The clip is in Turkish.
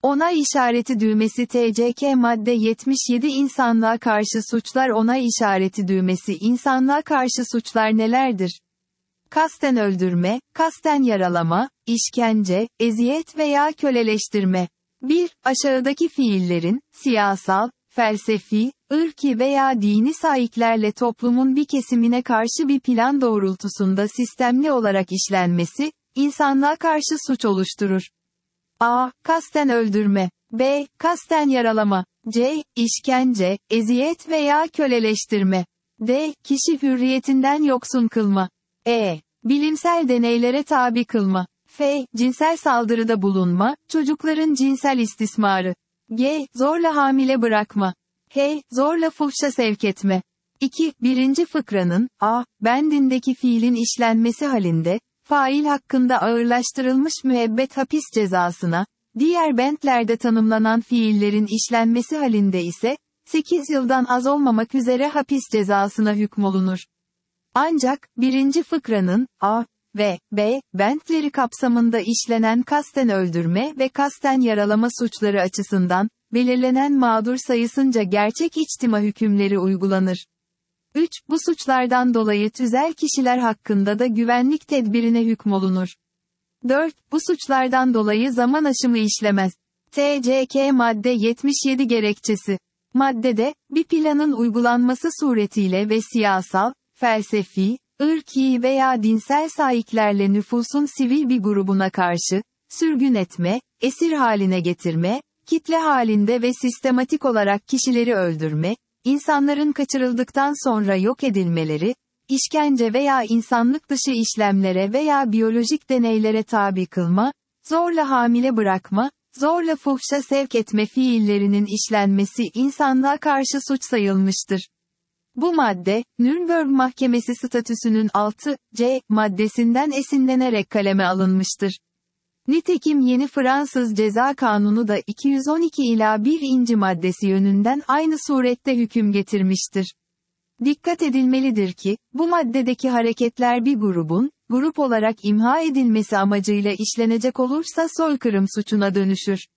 Onay işareti düğmesi TCK madde 77 İnsanlığa karşı suçlar onay işareti düğmesi İnsanlığa karşı suçlar nelerdir? Kasten öldürme, kasten yaralama, işkence, eziyet veya köleleştirme. 1. Aşağıdaki fiillerin, siyasal, felsefi, ırki veya dini sahiplerle toplumun bir kesimine karşı bir plan doğrultusunda sistemli olarak işlenmesi, insanlığa karşı suç oluşturur. A. Kasten öldürme. B. Kasten yaralama. C. İşkence, eziyet veya köleleştirme. D. Kişi hürriyetinden yoksun kılma. E. Bilimsel deneylere tabi kılma. F. Cinsel saldırıda bulunma, çocukların cinsel istismarı. G. Zorla hamile bırakma. H. Zorla fuhşa sevk etme. 2. Birinci fıkranın, A. Bendindeki fiilin işlenmesi halinde, fail hakkında ağırlaştırılmış müebbet hapis cezasına, diğer bentlerde tanımlanan fiillerin işlenmesi halinde ise, 8 yıldan az olmamak üzere hapis cezasına hükmolunur. Ancak, birinci fıkranın, A ve B, bentleri kapsamında işlenen kasten öldürme ve kasten yaralama suçları açısından, belirlenen mağdur sayısınca gerçek içtima hükümleri uygulanır. 3. Bu suçlardan dolayı tüzel kişiler hakkında da güvenlik tedbirine hükmolunur. 4. Bu suçlardan dolayı zaman aşımı işlemez. TCK madde 77 gerekçesi. Maddede, bir planın uygulanması suretiyle ve siyasal, felsefi, ırki veya dinsel sahiplerle nüfusun sivil bir grubuna karşı, sürgün etme, esir haline getirme, kitle halinde ve sistematik olarak kişileri öldürme, insanların kaçırıldıktan sonra yok edilmeleri, işkence veya insanlık dışı işlemlere veya biyolojik deneylere tabi kılma, zorla hamile bırakma, zorla fuhşa sevk etme fiillerinin işlenmesi insanlığa karşı suç sayılmıştır. Bu madde, Nürnberg Mahkemesi statüsünün 6C maddesinden esinlenerek kaleme alınmıştır. Nitekim yeni Fransız Ceza Kanunu da 212 ila 1. maddesi yönünden aynı surette hüküm getirmiştir. Dikkat edilmelidir ki, bu maddedeki hareketler bir grubun, grup olarak imha edilmesi amacıyla işlenecek olursa soykırım suçuna dönüşür.